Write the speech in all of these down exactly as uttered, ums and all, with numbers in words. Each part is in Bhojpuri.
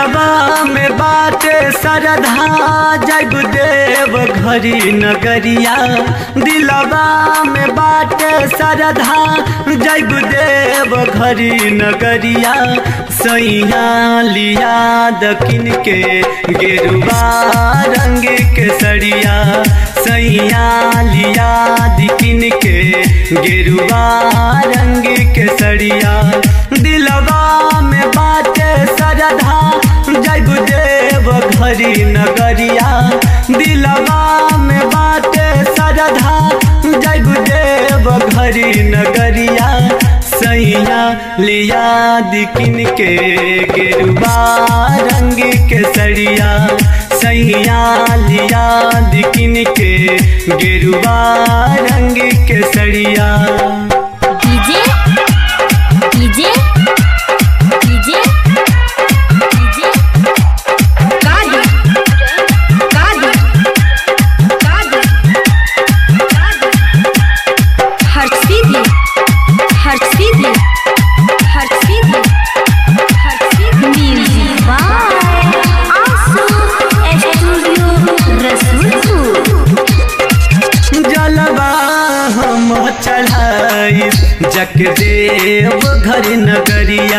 दिलवा में बाटे सरधा जग देव घरी नगरिया। दिलवा में बाटे सरधा जग देव घरी नगरिया। सैया लिया दकिन के गेरुआ रंग के सड़िया। सैया लिया दकिन के गेरुआ रंग के सड़िया। दिलवा में बाटे सरधा जग देव घरी नगरिया। दिलवा में बाटे सरधा जग देव घरी नगरिया। सैया लिया दिकिन के गेरुआ रंग के सड़िया। सैया लिया दिकिन के गेरुआ रंग के सड़िया। डीजे डीजे डीजे डीजे कादी कादी कादी हर सीधी हर सीधी हर सीधी हर सीधी music by Aansu studio Rasulpur. जलवा हम चढ़ाई जग देव घर नगरिया।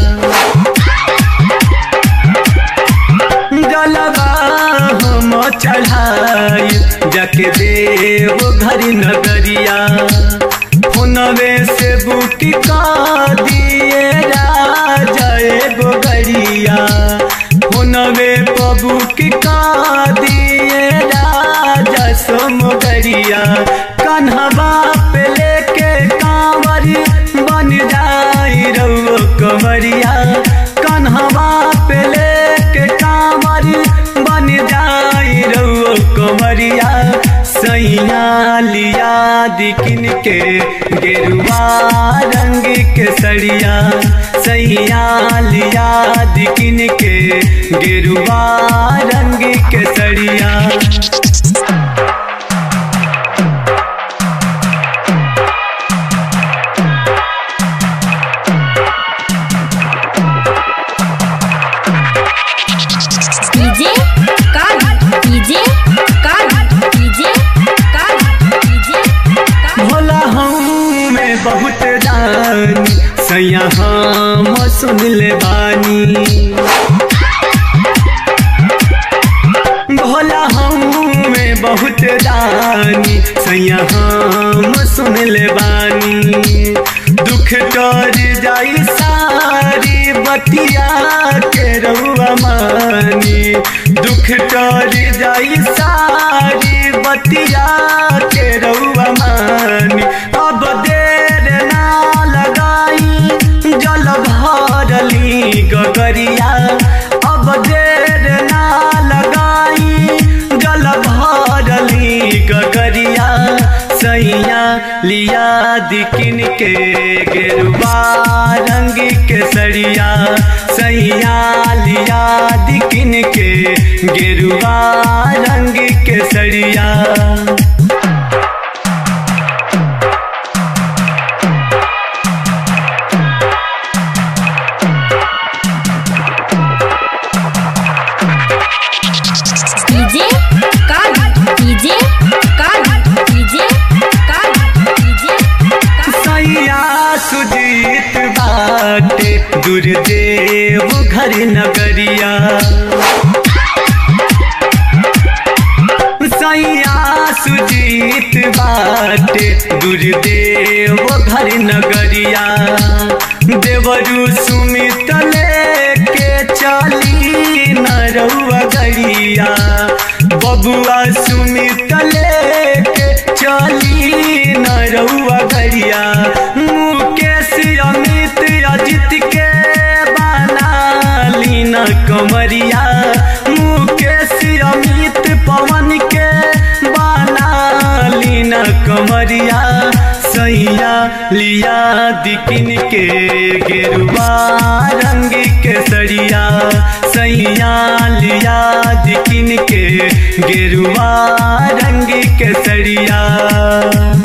जलवा हम चढ़ाई जग देव घर नगरिया। फोनवे से बुक का दिए राजा एगो गड़िया। फोनवे पर बुक का दिए राजा सोम गड़िया। कन्हवा पे लेके कांवरी बन जाई रउओ कंवरिया। कन्हवा पे लेके कांवरी बन जाई रउओ कंवरिया। सैया लिया दिकिन के गेरुआ रंग के सड़िया। सैया लिया दिकिन के गेरुआ रंग के सड़िया। डीजे कादी डीजे कादी डीजे कादी डीजे भोला हम में बहुत दानी। सैया हम सुन ले बानी। भोला हम में बहुत दानी। सैया हम सुन ले बानी। दुख कर जाई सारी बतिया के रउआ मानी। दुख कर जाई सारी बतिया के रउआ मानी। अब देर ना लगाई जल भरली गगरिया। अब देर ना लगाई जल भरली गगरिया। सैया लिया दिकिन के गेरुआ रंग के सड़िया। सैया लिया दिकिन के गेरुआ रंग के सड़िया। डीजे कादी डीजे कादी डीजे कादी डीजे सैया सुजीत बाटे दुर्देव घर नगरिया। सैया सुजीत बाटे दुर्देव घर नगरिया। देवरु सुमित लेके चली न रउआ गड़िया। बबुआ सुमित लेके चली न रउआ गड़िया। मुकेश अमित अजित के बना ली न कंवरिया। मुकेश अमित पवन के बना ली न कंवरिया। सैया लिया दिकिन के गेरुआ रंग के सड़िया। सैया लिया दिकिन के गेरुआ रंग के सड़िया।